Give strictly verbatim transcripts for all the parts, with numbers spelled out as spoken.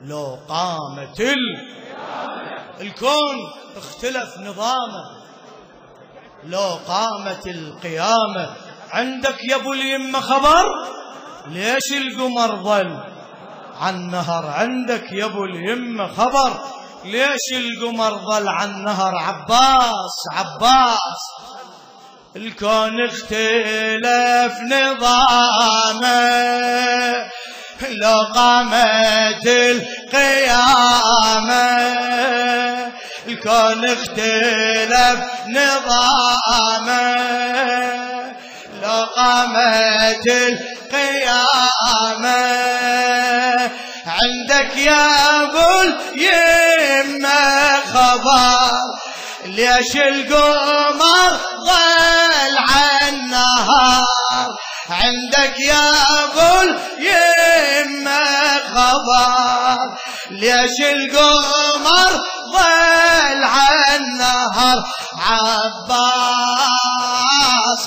لو قامت ال... الكون اختلف نظامه. لو قامت القيامة عندك يا ابو اليمة خبر ليش القمر ظل عن نهر؟ عندك يا ابو اليمة خبر ليش القمر ظل عن نهر؟ عباس عباس الكون اختلف نظامه لو قامت القيامة. الكون اختلف نظامه لو قامت القيامة. عندك يا ابو اليمة خبر ليش القمر ظل عن نهار؟ عندك يا ابو اليمة خبر ليش القمر ظل عن نهار؟ عباس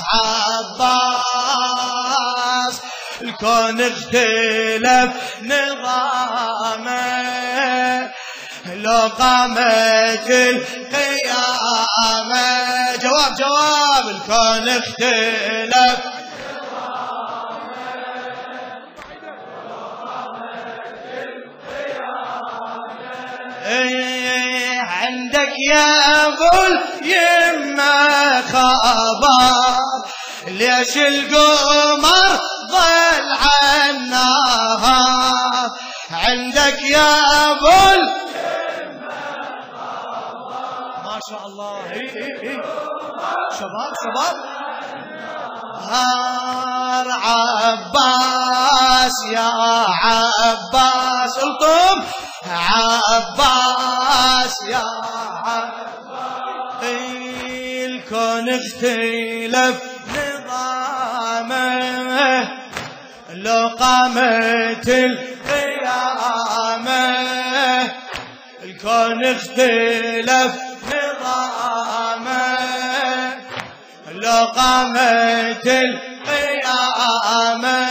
عباس الكون اختلف نظامه لو قامت القيامة. جواب جواب الكون اختلف ايه. عندك يا ابو اليمة خبر ليش القمر ظل عن نهار؟ عندك يا ابو اليمة خبر ما شاء الله. ايه ايه ايه شباب شباب هار عباس يا عباس الطب عباس يا عباس. الكون اختلف نظامه لو قامت القيامة. الكون اختلف نظامه لو قامت القيامة.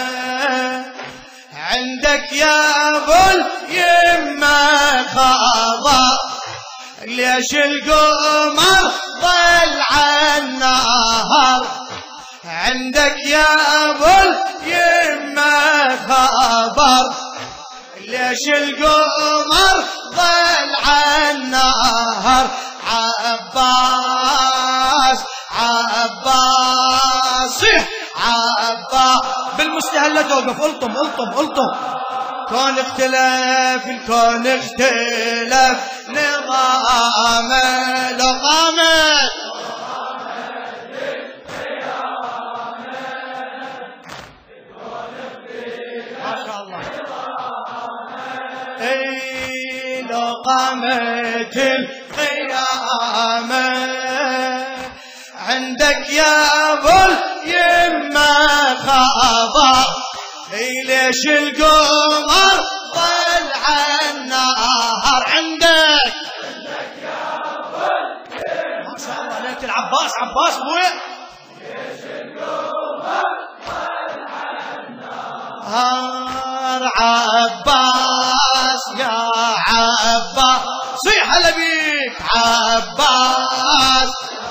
عندك يا ابو اليمة خبر ليش القمر ظل عن نهر؟ عندك يا ابو اليمة خبر ليش القمر ظل عن نهر؟ عباس عباس عباس بالمستهل توقف الطم الطم الطم. كون اختلف الكون اختلف نظامه لو قامت ما شاء الله. اي لو قامت القيامة. عندك يا ابو اليمة خبر ليش القمر ظل عن نهر؟ عندك يا ابو اليمة ما شاء الله ليت العباس عباس بويا ليش القمر ظل عن نهر؟ عباس يا عباس صيح هلا بيك عباس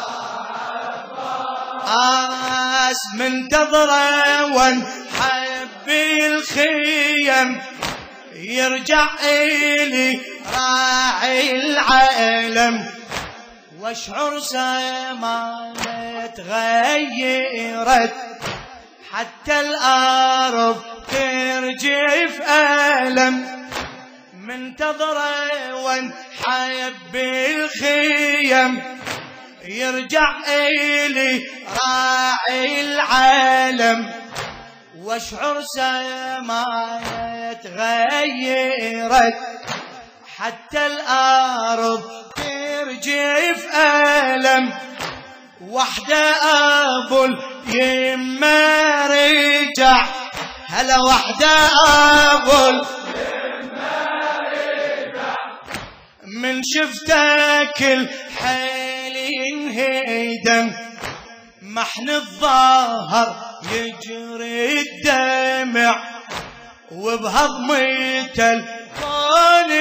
عباس منتظره ونحبي الخيم يرجع إلي راعي العالم واشعر سماء تغيرت حتى الأرض ترجف ألم. منتظره ونحبي الخيم يرجع إلي راعي العالم واشعر سماء تغيرت حتى الأرض ترجف ألم. وحدة أبو اليمة رجع هلا وحدة أبو اليمة رجع من شفتك الحيل ينهدم محن الظهر يجري الدمع وبهضمة الكون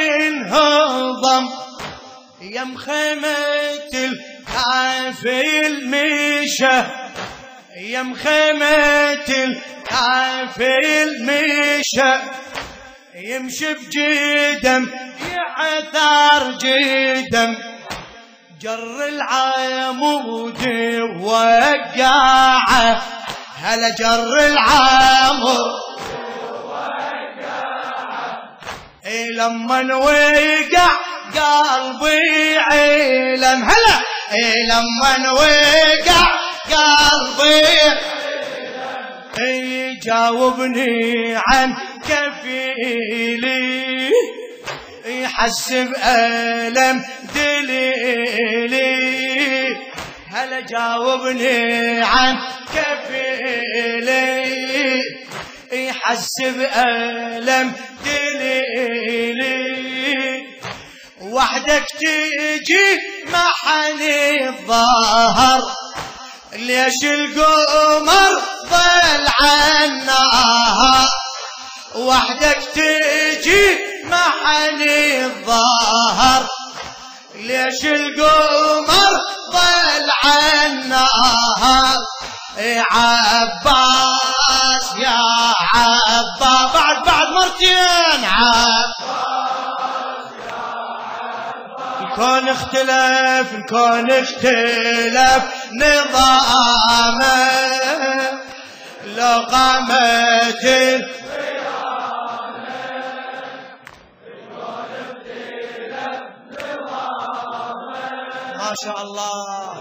انهضم يا مخيمة الكافي الميشة يا مخيمة الكافي الميشة يمشي بجدم يعثر جدم جر العمود ووقعه هلا جر العمود اي لما وقع قلبي عيلم هلا اي لما وقع قلبي اي جاوبني عن كفيلي يحسب ألم دليلي هلا جاوبني عن كفيلي يحسب ألم دليلي وحدك تجي محني الظهر ليش القمر ضل عنها وحدك تجي محني الظهر ليش القمر ضل عنها عباس يا عباس بعد بعد مرتين عباس يا عباس الكون اختلف الكون اختلف نظامه لقامة ما شاء الله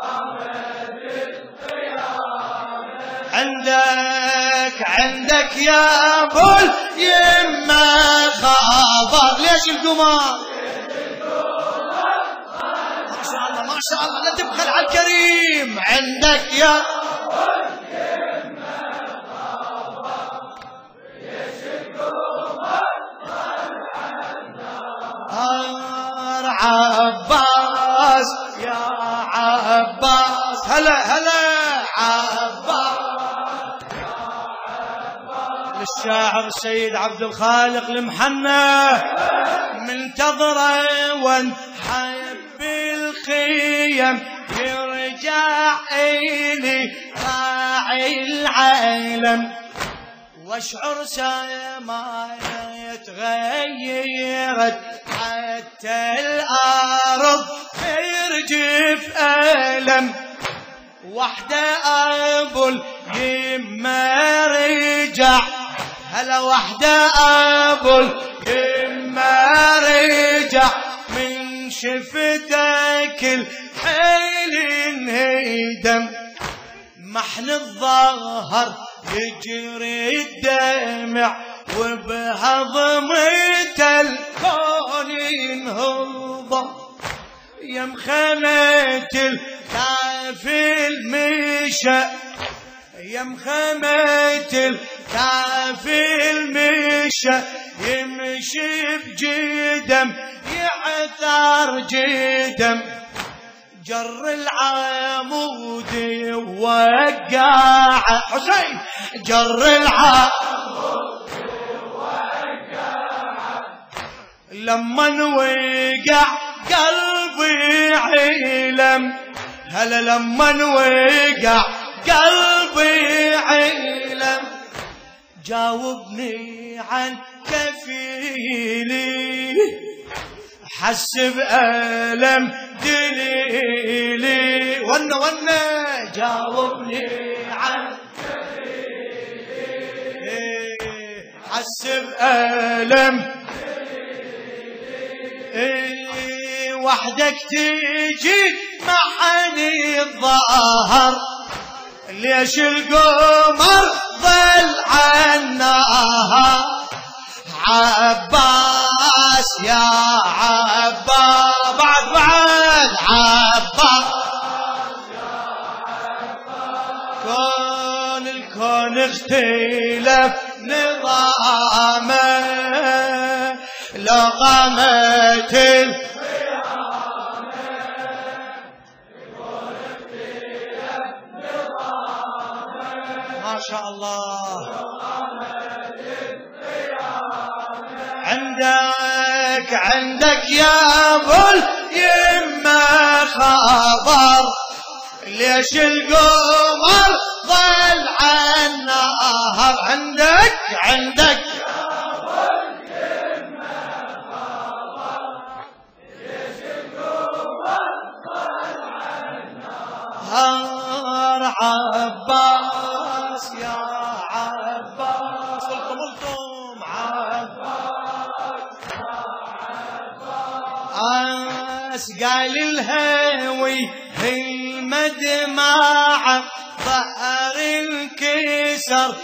عندك عندك يا ابو اليمه خبر ليش القمر ما شاء الله ما شاء الله لا تبخل على الكريم عندك يا ابو اليمه خبر ليش القمر عباس يا عباس هلا هلا عباس للشاعر السيد عبد الخالق المحنى منتظره ونحب الخيم يرجع إلي راعي العالم واشعر سمايا تغيرت حتى الأرض يرجف ألم وحدة أبو اليمة رجع هلا وحدة أبو اليمة رجع من شفتك الحيل انهدم محن الظهر يجري الدمع وبهضمة الكون ينهضم يا مخيمة الكافي الميشة يا مخيمة الكافي الميشة يمشي بجدم يعثر جدم جر العمود ووقع حسين جر العمود ووقع لما وقع قلبي علم هلا لما وقع قلبي علم جاوبني عن كفيلي حسب ألم دليلي ونا ونا جاوبني عن كفيلي حسب ألم دليلي وحدك تجي محني الظهر ليش القمر ضل عنها عباس يا عباس بعد بعد عباس يا عباس كون الكون اختلف نظامه لقامة ما شاء الله عندك عندك عندك يا ابو اليمه خبر ليش القمر ظل على النهر عندك عندك يا ابو اليمه خبر ليش القمر ظل على النهر عباس يا عباس قلتم قلتم عباس عباس قال الهوي المدمع ظهر انكسر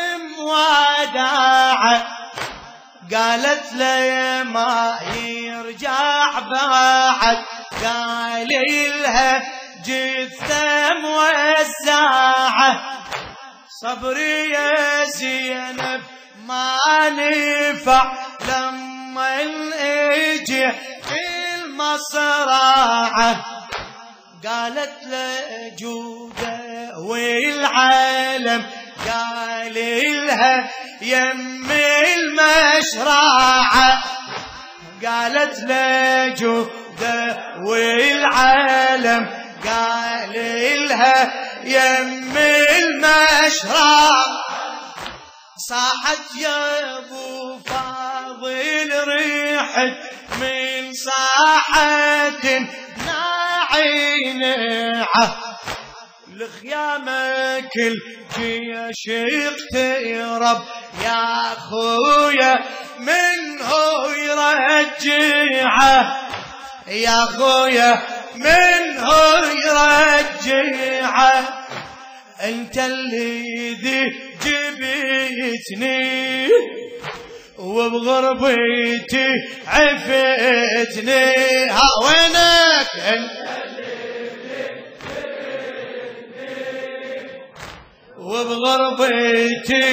بموداعه قالت لي ما يرجع بعد قال لها جثة موزعه صبري يا زينب ما نفع لما اجي المصرعه قالت له جوده والعالم قال لها يم المشرعه قالت له جوده والعالم قال لها يم المشرعه صاحت يا ابو فاضل ريحت من صاحة ناعينعه الخيامة كل جيش اقترب يا خويا من هو يرجعه يا خويا من هو يرجعه انت اللي ذي جبتني وبغربتي عفتني ها وينك انت وبغربتي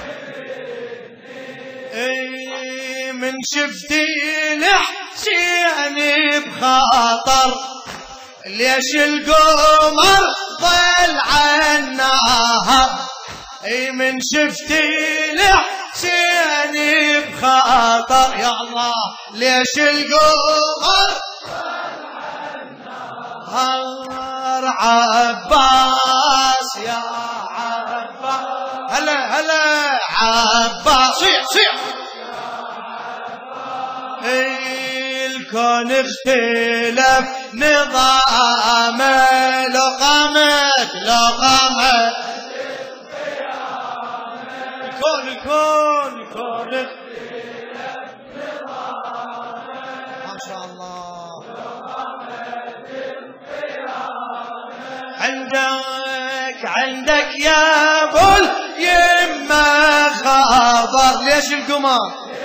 اي من شفتي لحسيني بخاطر ليش القمر ضل عنها اي من شفتي لحسيني بخاطر يا الله ليش القمر ضل عنها عباس يا عباس هلا هلا عباس صيح صيح الكون اختلف نظامه لو قامت لو قامت الكون الكون الكون اختلف نظامه ما شاء الله عندك عندك يا ابو اليمه خبر ليش القمر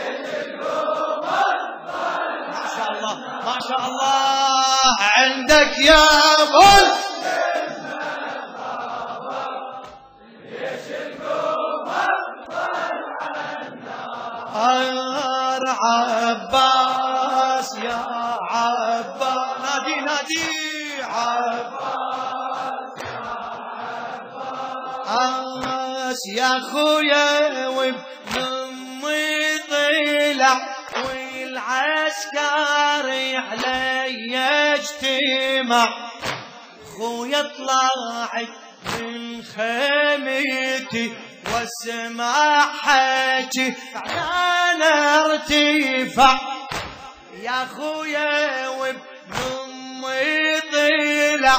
ما شاء الله ما شاء الله عندك يا ابو اليمه خبر ليش القمر عنها عباس يا عباس نادي نادي عباس يا خويا وابن امي طلع والعسكري علي اجتمع خويا طلعت من خيمتي واسمع حكي انا ارتفع يا خويا وابن امي طلع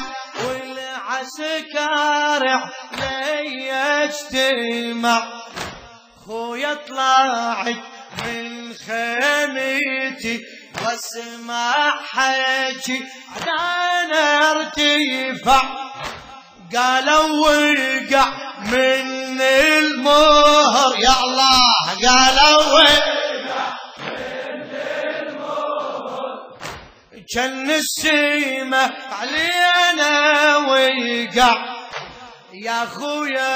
والعسكر علي اجتمع خويا طلعت من خيمتي واسمع حكي انا ارتفع قالوا وقع من المهر يا الله قالوا وقع من المهر كان السيمة علينا وقع يا خويا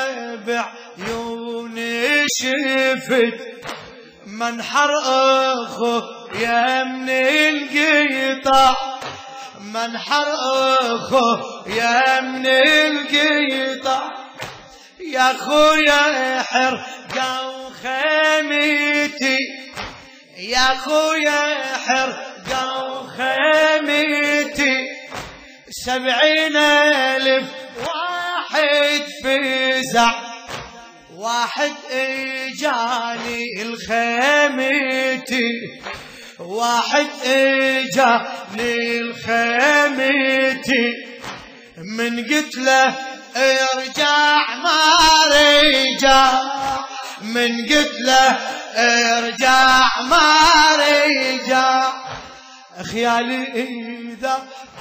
بعيوني شفت منحر اخويا من القطع منحر اخويا من القطع يا خويا حرقة وخيمتي يا خويا حرقة وخيمتي سبعين ألف واحد فزع واحد اجاني الخيمتي واحد اجاني الخيمتي من قلت له ارجع ما رجع من قلت له ارجع ما رجع خيالي اذا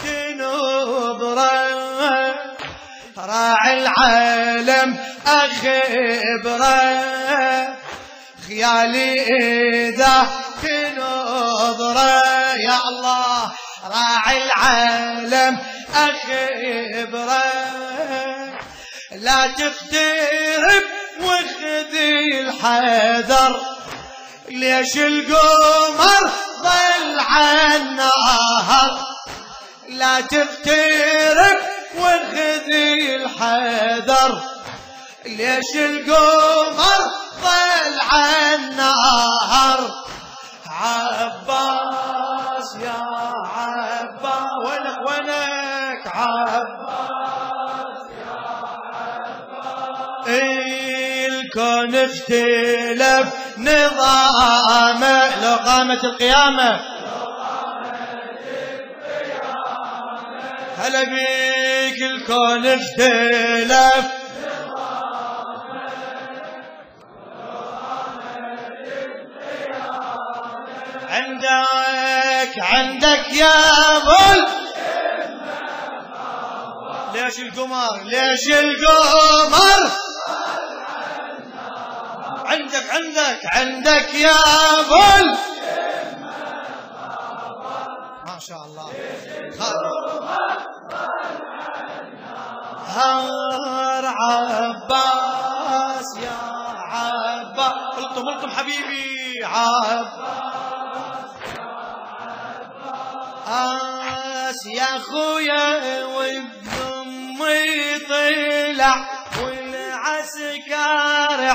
تنظره راعي العالم اخبره خيالي اذا تنظره يا الله راعي العالم اخبره لا تقترب وخذي الحذر ليش القمر ضل عالنهر لا تقترب وخذي الحذر ليش القمر ضل عالنهر عباس يا عباس وينك وينك عباس يا عباس الكون اختلف نظامه لو قامت القيامة هلا بيك الكون اختلف عندك عندك يا بول ليش القمر ليش القمر عندك عندك عندك يا بول ما شاء الله هار عباس يا عباس قلتم قلتم حبيبي عباس يا خويا وابن امي طلع والعسكر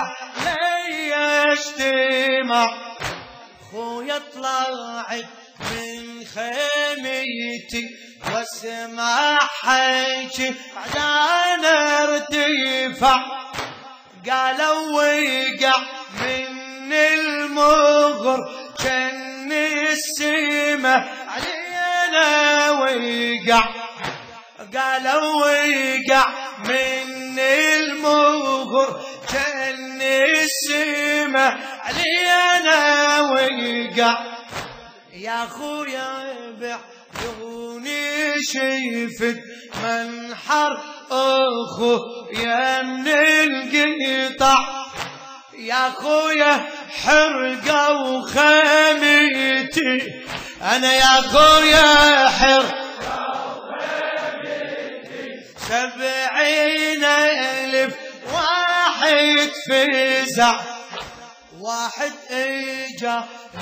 يجتمع خويا طلعت من خيمتي واسمع حكي بعدين ارتفع قالوا وقع من المغر كان السما علينا وقع قالوا وقع من المغر كان السما علينا وقع يا خويا بعيوني شفت منحر اخويا من القطع يا خويا حرقة وخيمتي انا يا خويا حرقة وخيمتي سبعين الف واحد فزع واحد اجا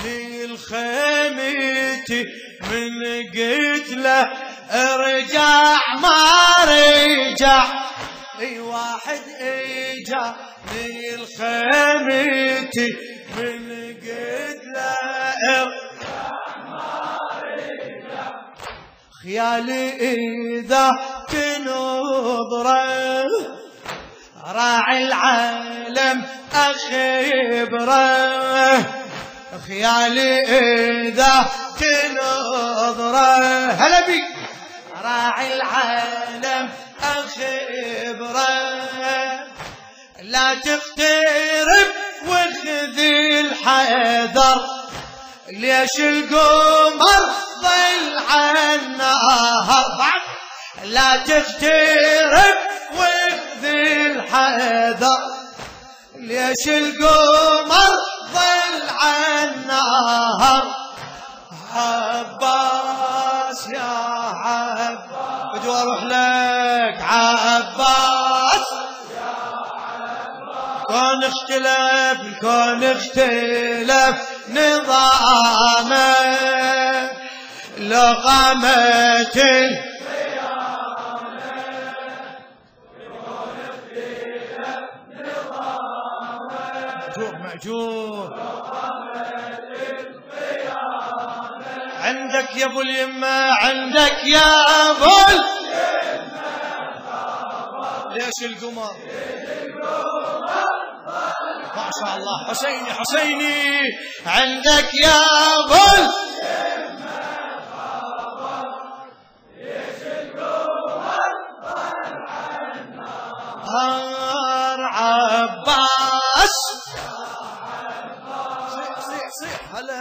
للخيمتي من قلت له ارجع ما رجع اي واحد اجا للخيمتي من قلت له ارجع ما رجع خيالي اذا تنظره راعي العالم اخبره خيالي اذا تنظره هلا بيك راعي العالم اخبره لا تقترب وخذي الحذر ليش القمر ضل عالنهر لا تقترب وخذي الحذر ليش القمر ضل عالنهر عباس يا عباس بدي اروح لك عباس يا عباس كون اختلف الكون اختلف نظامه لقامة مأجور مأجور عندك يا ابو اليمه عندك يا ابو اليمه ليش القمر ما شاء الله حسيني حسيني عندك يا ابو اليمه ليش القمر طلع عباس صيح صيح صيح هلا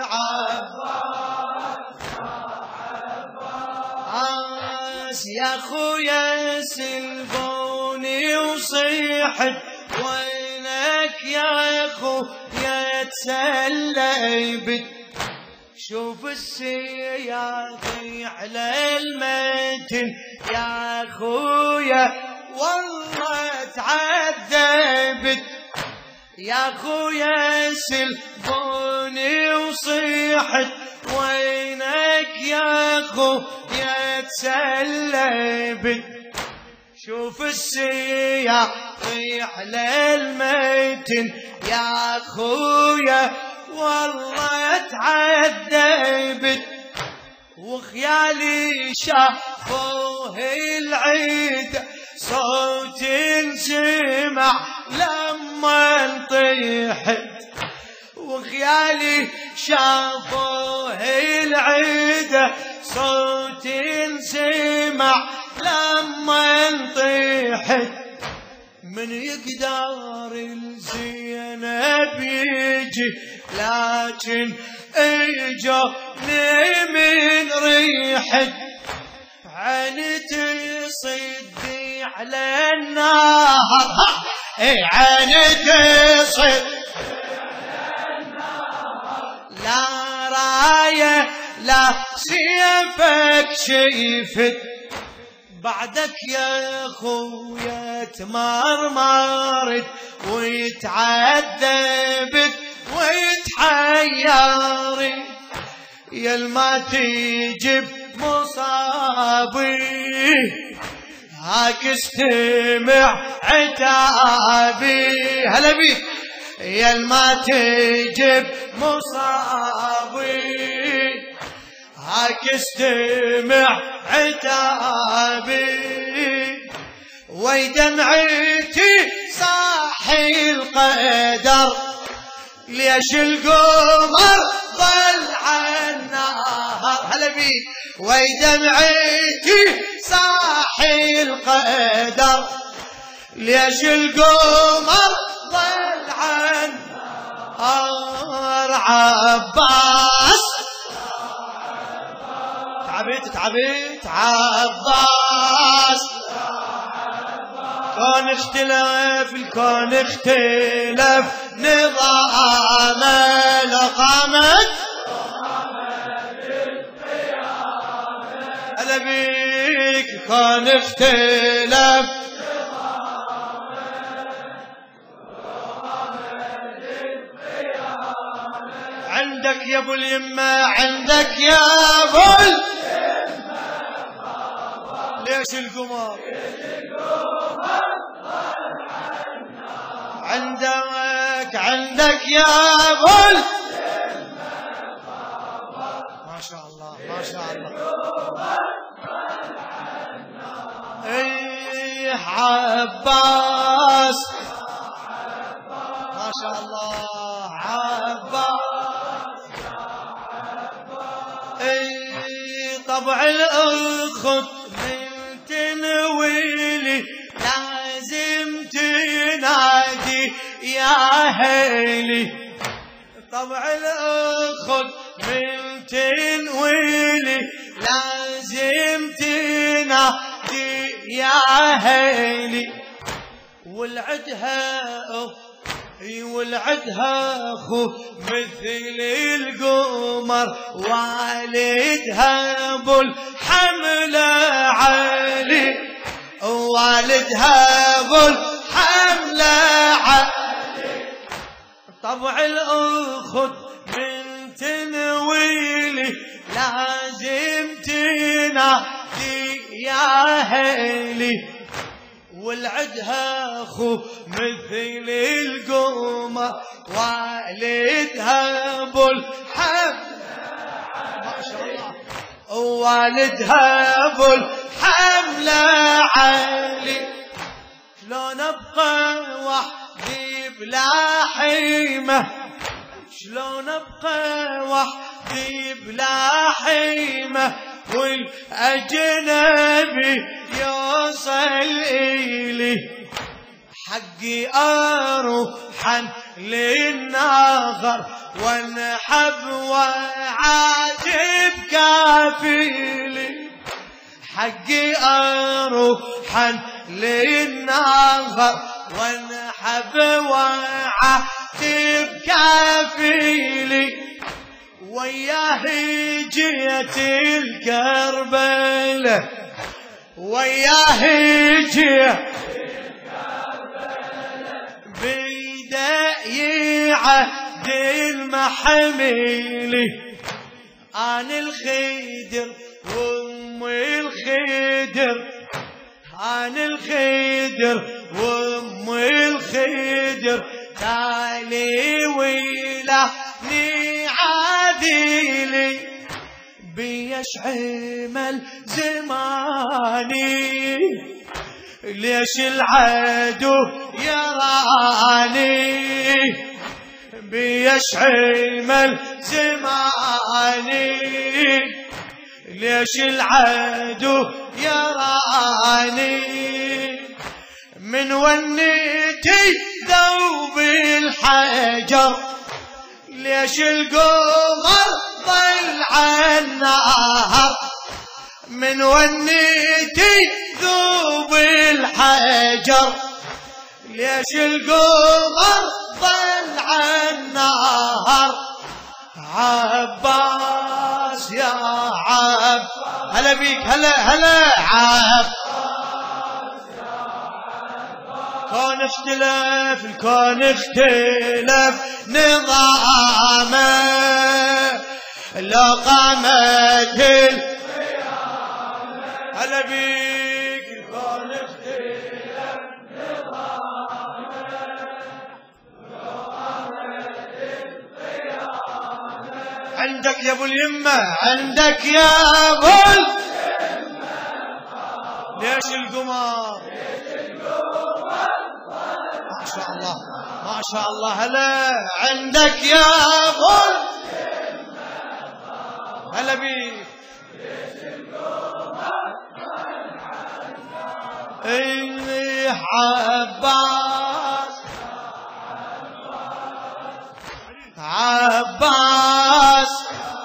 عباس يا خويا سلبوني وصيحت وينك يا خويا تسلبت شوف السياطي على المتن يا خويا والله تعذبت يا خويا سلبوني وصيحت وينك يا خويا تسلبت شوف السياطي على المتن يا خويا والله تعذبت وخيالي شافوه العيد صوت سمع لما طيحت وخيالي شافوه العيد صوت سمع لما طيحت من يقدر الزينب يجي لكن اجوني من ريحت عينتي صدي على النهر اي عينتي صدي على النهر لا رايه لا سيفك شيفت بعدك يا خويا تمرمرت ويتعذبت ويتحيرت يا الما تجيب مصابي هاك استمع عتابي هلا بيك يا الما تجيب مصابي هاك استمع عتابي ويدمعتي صاحي القدر ليش القمر ضل عالنهر هلا بيك ويدمعتي صاحي القدر ليش القمر ضل عالنهر عباس تعبت تعبت عباس كون اختلف الكون اختلف نظام لقامت هلا بيك كون اختلف عندك يا ابو اليمه عندك يا ابو اليمه ليش القمر عندك عندك يا ابو ما شاء الله ما شاء الله اي عباس ما شاء الله عباس اي طبع الاخت تنويلي لازم تنادي يا هيلي طبع الاخت من تنويلي لازم تنادي يا هيلي والعدها والعدها اخو مثل القمر والدها ابو الحمل علي والدها ابو الحمل علي طبع الاخت من تنويلي لازم تنادي يا هيلي والعدها اخو مثل القمر والدها ابو الحمل ما ووالدها ابو الحملة علي. شلون ابقى وحدي بلا حيمة، شلون ابقى وحدي بلا حيمة، والاجنبي يوصل الي. حقي اروح للناغر وانحب وعاتب كافيلي. حقي اروح للناغر وانحب وعاتب كافيلي. وياه جيت الكربلة، وياه جيت بيدي عهد المحميلي. أنا الخدر وأم الخدر، أنا الخدر وأم الخدر، تالي ويلهني عاديلي. بيش عمل زماني، ليش العدو يراني؟ بيش عمل زماني، ليش العدو يراني؟ من ونيتي ذوب الحجر، ليش القمر ضل عالنهر؟ من ونيتي ذوب الحجر، ليش القمر ضل عالنهر؟ عباس يا عب، هلا بيك، هلا هلا عب. كون اختلف الكون اختلف نظامه، لو قامت هلا بيك الكون اختلف نظامه، لو قامت القيامة. عندك يا ابو اليمة، عندك يا ابو اليمة. ليش القمر؟ ما شاء الله ما شاء الله، هلا عندك يا ابو هلا بيك. ايه عباس عباس،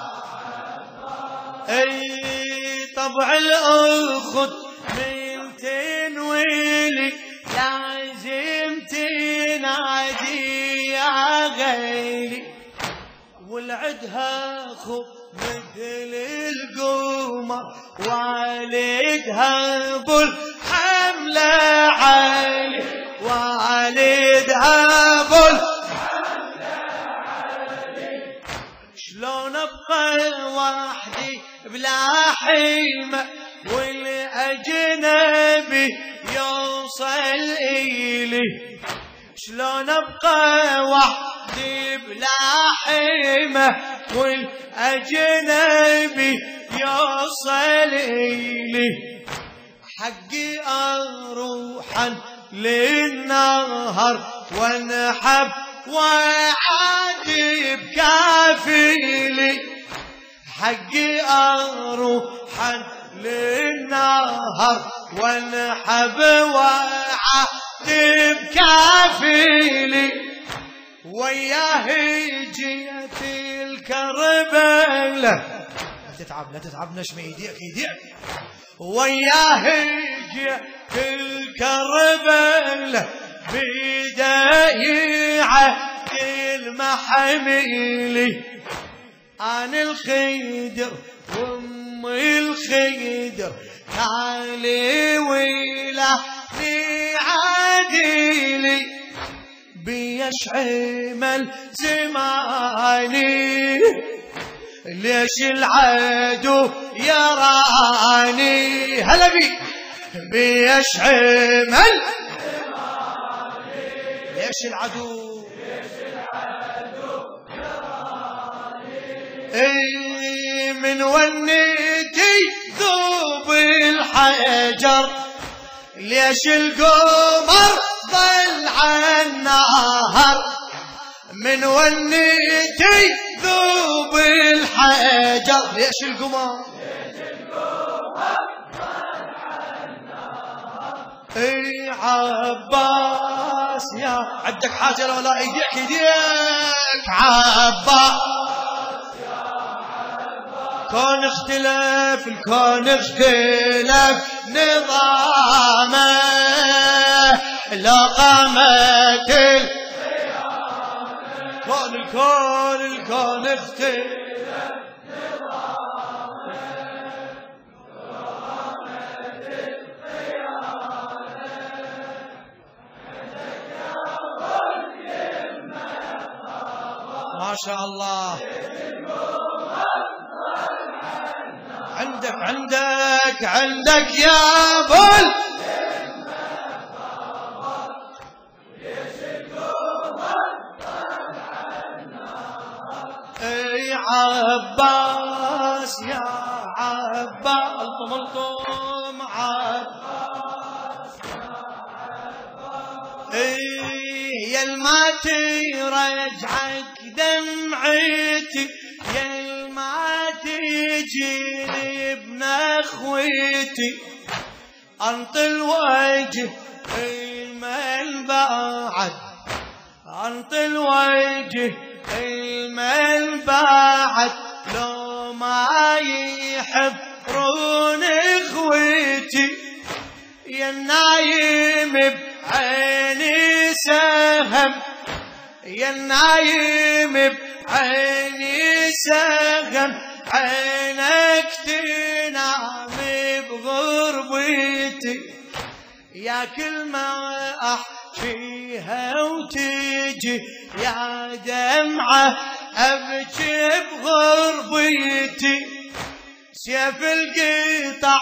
ايه طبع الاخت من تنويلي، لازم تنادي يا غيري. والعدها خو مثل القمر، والدها ابو الحملة علي، والدها ابو الحملة علي. شلون ابقى وحدي بلا حيمة، والاجنبي يوصل الي. شلون ابقى وحدي بلا حيمة، والاجنبي يوصل الي. حقي اروح للنهر وانحب وعاتب كافيلي. حقي اروح للنهر وانحب وعاتب كافيلي. وياه جيت الكربلة، لا تتعب لا تتعب، نشم ايديك ايديك. وياه جيت الكربلة، بيدي عهد المحميلي. أنا الخدر وأم الخدر، تعالي ويلهني عاديلي. بيش عمل زماني، ليش العدو يراني؟ هلا بيك. بيش عمل زماني، ليش العدو؟ ليش العدو يراني؟ اي من ونيتي ذوب الحجر ليش القمر ضل عالنهر من ونيتي ذوب الحجر ليش القمر اي عباس يا عندك حاجة لو لا ايديك ايديك عباس كون اختلف الكون اختلف نظامه لقامت الكون الكون الكون اختلف ما شاء الله عندك عندك عندك يا بول اي عباس يا عباس الطم الطم عباس اي يا الما ترجعك دمعتي يا الما تجيني ابن اخويتي انط الوجه المن بعد انط الوجه المن بعد لو ما يحفرون اخويتي يا النايم بعيني سهم يا النايم بعيني سهم عينك تنام بغربتي يا كل ما احكيها وتجي يا دمعة ابكي بغربتي سيف القطع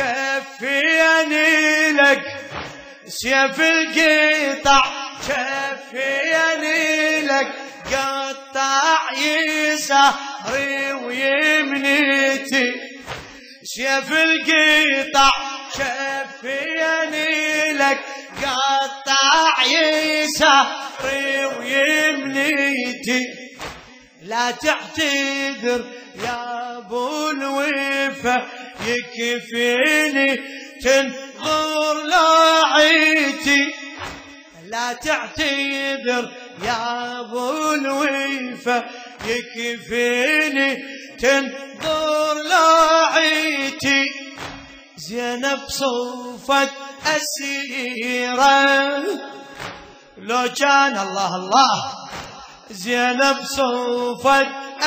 شفيني لك سيف القطع شفيني لك قطع يساري ويمنيتي سيف القطع شفيني لك قطع يساري ويمنيتي لا تعتذر يا ابو الوفا يكفيني تنظر لاعيتي لا تعتذر يا ابو الوفا يكفيني تنظر لاعيتي زينب صوفت اسيره لو كان الله الله زينب صوفت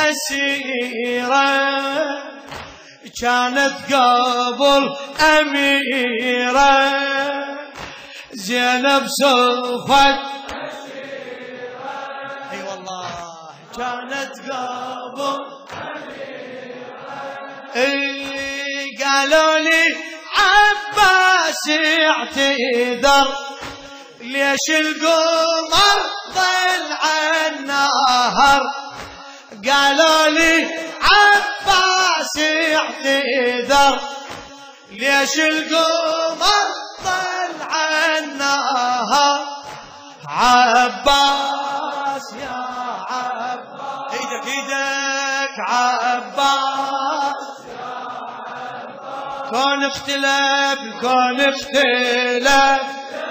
اسيره كانت قبل اميره زينب صوفت اي والله كانت قبل اي قالوا لي عباس اعتذر ليش القمر ضل عالنهر قالوا لي عباس اعتذر ليش القمر ضل عالنهر عباس يا عباس ايدك ايدك عباس كون اختلاف كون اختلاف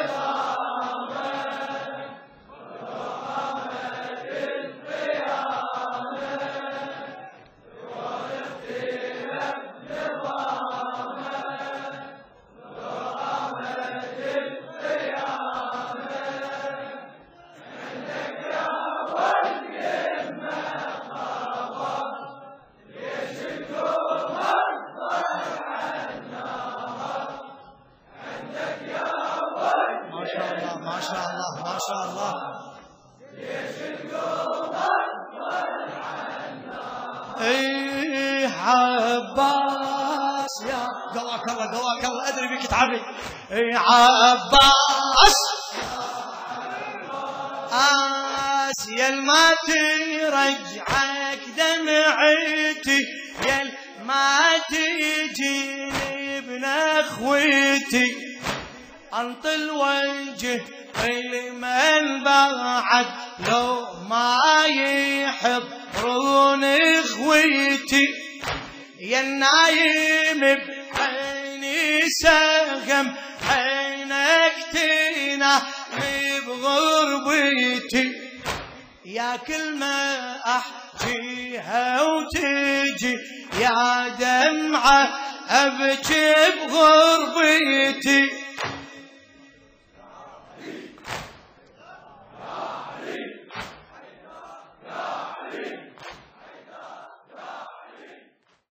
ما شاء الله ما شاء الله اي عباس يا قواك الله قواك الله ادري بك تعبي اي عباس آه يل ما ترجعك دمعتي يل ما تجيني ابن اخوتي انطل وجه المن بعد لو ما يحضرون اخوتي يا النايم بعيني سهم عينك تنام بغربتي يا كل ما احكيها وتجي يا دمعة ابكي بغربتي